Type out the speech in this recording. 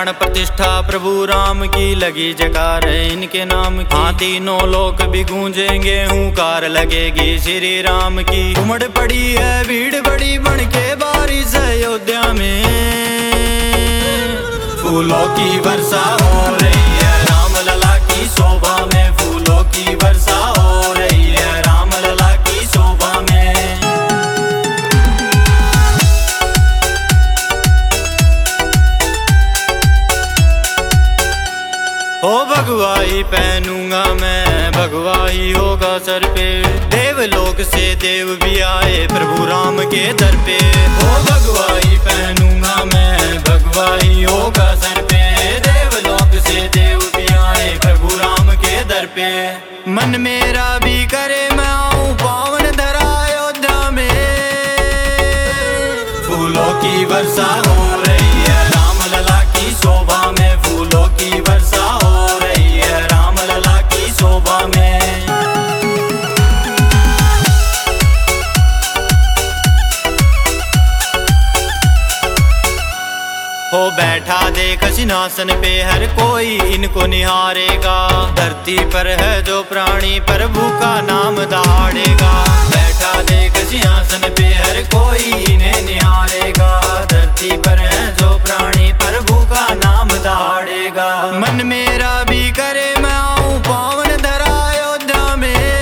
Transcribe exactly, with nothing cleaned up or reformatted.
प्राण प्रतिष्ठा प्रभु राम की लगी जकार इनके नाम की। हाँ तीनों लोक भी गूंजेंगे हुंकार लगेगी श्री राम की। उमड़ पड़ी है भीड़ बड़ी बन के बारिश अयोध्या में, फूलों की वर्षा हो रही है राम लला की शोभा में, फूलों की वर्षा हो रही है राम लला की शोभा में। ओ भगवाई पहनूंगा मैं, भगवाई होगा सर पे, देवलोक से देव भी आए प्रभु राम के दर पे। ओ भगवाई पहनूंगा मैं, भगवाई होगा सर पे, देवलोक से देव भी आए प्रभु राम के दर पे। मन मेरा भी करे मैं आऊं पावन धरा अयोध्या में, फूलों की वर्षा हो रही है राम लला की शोभा में, फूलों की वर्षा हो रही है राम लला की शोभा में। हो बैठा देख सिंहासन पे हर कोई इनको निहारेगा, धरती पर है जो प्राणी प्रभु का नाम दहाड़ेगा।